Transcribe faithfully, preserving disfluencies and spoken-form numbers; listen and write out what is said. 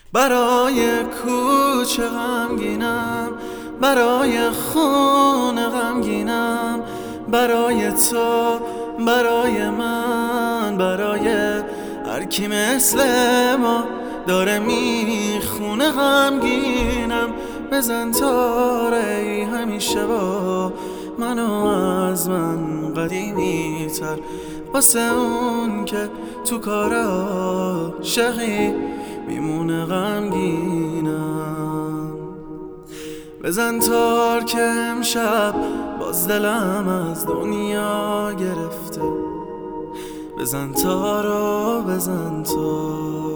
برای کوچه غمگینم، برای خونه غمگینم، برای تو، برای من، برای هر کی مثل ما داره میخونه غمگینم. بزن تاره ای همیشه با منو از من قدیمی تر، واسه اون که تو کار عاشقی میمونه غمگینم. بزن تار که امشب باز دلم از دنیا گرفته، بزن تارو بزن تار.